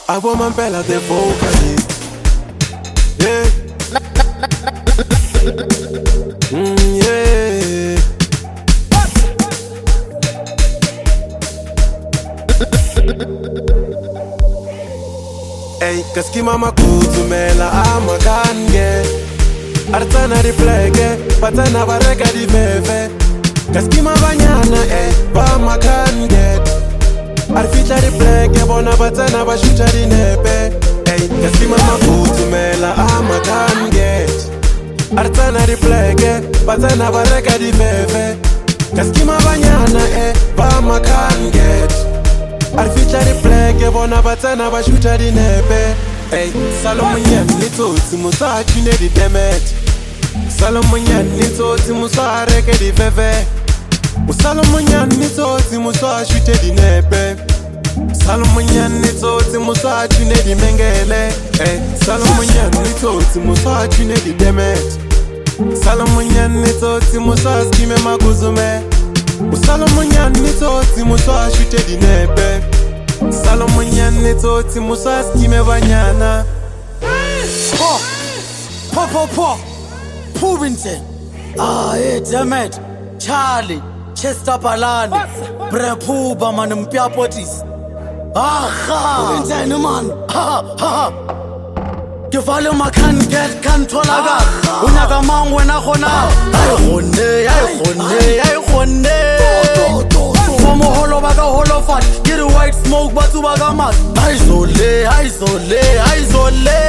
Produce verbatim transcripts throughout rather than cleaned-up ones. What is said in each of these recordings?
I want my bella the vocalist. Yeah. Mm, yeah. Ey, kaski mama kutumela ama kange. Artana riplege, patana bareka di veve. Kaski mabanyana, ey, ba makange. Arfita riplege, bona patana bashuta di nepe. Ey, kaski mama kutumela ama kange. Artana riplege, patana bareka di veve. Kaski mabanyana, ey, ba makange. Arfita riplege, bona patana bashuta di nepe. Ey, Salomonian, little Timusa, chine di demet. Salomonian, little Timusa, reke di veve. Salomonian, little Timusa, chute di nepe. Salomonian, little Timusa, chine di mengele. Ey, Salomonian, little Timusa, chine di demet. Salomonian, little Timusa, skime maguzume. Salomonian, little Timusa, chute di nepe. Salomonian neto timusa skime banyana. Po, po, po, po, Pubinton. Ah, hey, damn it. Charlie, Chester Palani, Brepuba man mpia potis. Aha, Pubinton man. Ha, ha. Ke vale ma can get can tolaga. Unyaka mangwe na khona. Ay khone, ay khone, ay khone. From a holo baga holo fat. Get a white smoke batu baga mat. Ay zole, ay zole, ay zole.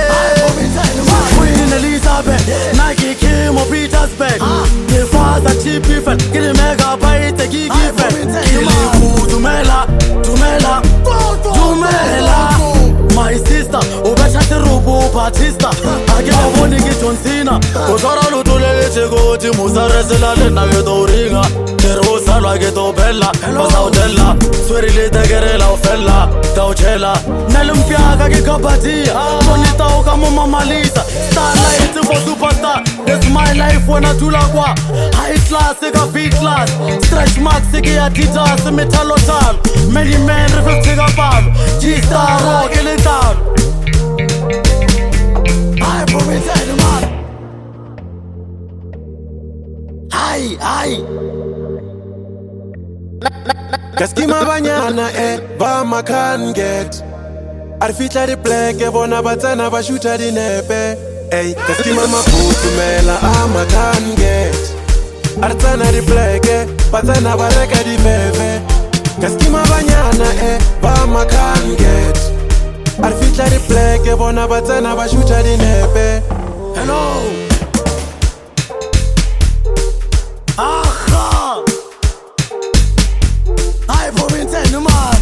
Queen Elizabeth, Nike Kim or Peter's bed. The father cheap effect. Get a mega bite, a gig effect. Kill Tumela, Tumela, Tumela. My sister, Obecha Terubu Batista. I get a warning it on Cena. Ozara Lutule Chego, Timusa Resela, Nageto Ringa. Terosa, Lageto Bella, Osaudella, Swery Tegerella, Fella, Tauchella, Nelumpiaga, Kapatia, Bonita Okamo Mama Lisa, Starlight for Superstar. That's my life when I do lagua. High class, a big class, stretch marks, a Adidas, Metalotal, many men reflecting above, G Star, Rock, Elite. I promise you, man. Aye, aye. Kaski mabanyana, eh, ba makan get. Arfita riplege, bona batana bashuta di nepe. Ey, kaski mama kutumela, ama kan get. Artana riplege, batana bareka di veve. Kaski mabanyana, eh, ba makan get. Arfita riplege, bona batana bashuta di nepe. Hello. Aha. I promise you, man.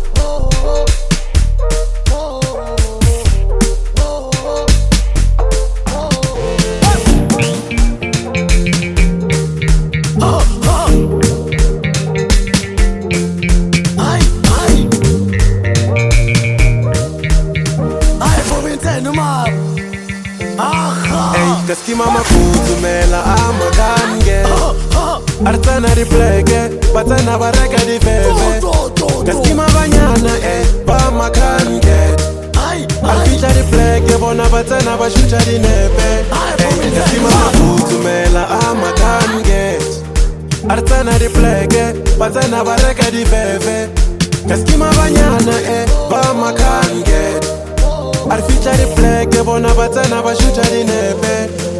Kaski mama kutumela ama kange. Artana riplege, batana bareka di veve. Kaski mabanyana, eh, ba makange. Arfita riplege, bona batana bashuta di nepe. Kaski mama kutumela ama kange. Artana riplege, batana bareka di veve. Kaski mabanyana, eh, ba makange. Arfita riplege, bona batana bashuta di nepe.